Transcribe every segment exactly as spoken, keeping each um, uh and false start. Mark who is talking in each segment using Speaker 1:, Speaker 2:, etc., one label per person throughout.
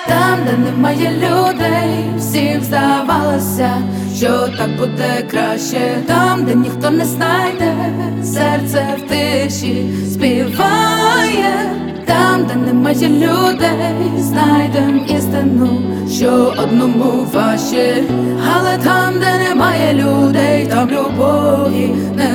Speaker 1: Там, де немає людей, всім здавалося, що так буде краще. Там, де ніхто не знайде, серце в тиші співає. Там, де немає людей, знайдем істину, що одному важче. Але там, де немає людей, там любові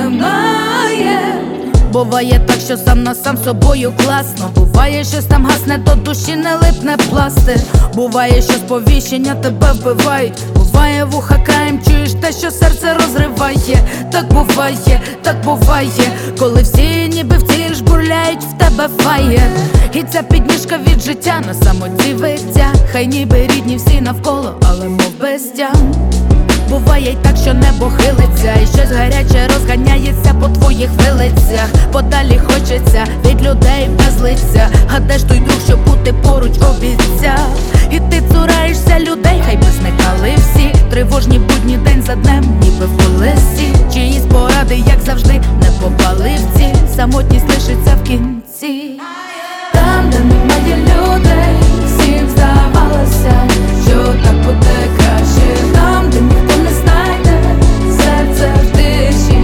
Speaker 1: немає. Буває так, що сам на сам собою класно. Буває, щось там гасне, до душі не липне пластир. Буває, що сповіщення тебе вбивають. Буває, вуха краєм чуєш те, що серце розриває. Так буває, так буває, коли всі ніби в ціль жбурляють в тебе фаєр. І ця підніжка від життя на самоті виття. Хай ніби рідні всі навколо, але мов без тям. Буває й так, що небо хилиться, і щось гаряче розганяється по твоїх вилицях. Подалі хочеться від людей безлиця. Гадеш той дух, що бути поруч обіцяв. І ти цураєшся людей, хай би зникали всі. Тривожні будні день за днем, ніби в колесі. Чиїсь поради, як завжди, не попали в ціль. Самотність лишиться в кінці. Там, де немає людей, всім здавалося, що так буде краще. Там, де ніхто не знайде, серце в тиші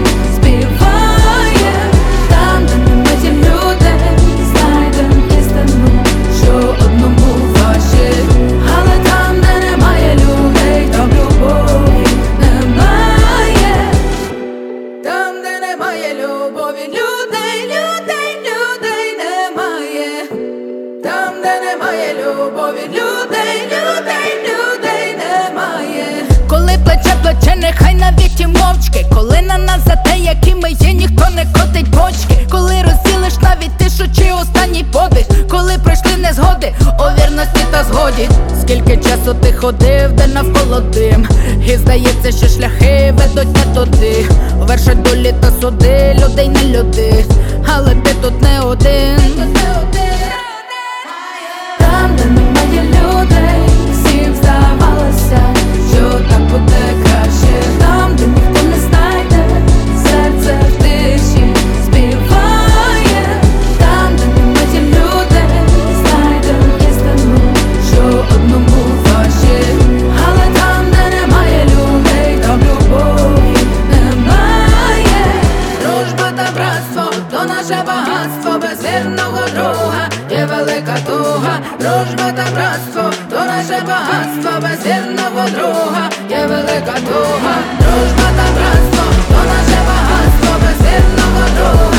Speaker 1: співає. Там, де немає людей, знайдем істину, що одному важче. Але там, де немає людей, там любові немає. Там, де немає любові, людей, людей, людей немає. Там, де немає любові, людей, людей, людей немає. Коли плече плече, нехай навіть і мовчки. Коли на нас за те, які ми є, ніхто не котить бочки. Коли розділиш навіть тишу чи останній подих. Коли пройшли незгоди, у вірності та згоді. Скільки часу ти ходив, де навколо дим. І здається, що шляхи ведуть не туди. Вершать долі та суди, людей не люди. Але ти тут не один. Там, де немає людей, всім здавалося, що так буде краще. Там, де ніхто не знайде, серце в тиші співає. Там, де немає людей, знайдем істину, що одному важче. Але там, де немає людей, там любові немає. Дружба та братство, то наше багатство, без вірного друга є велика туга. Дружба та братство, то наше багатство, без вірного друга є велика туга. Дружба та братство, то наше багатство, без вірного друга.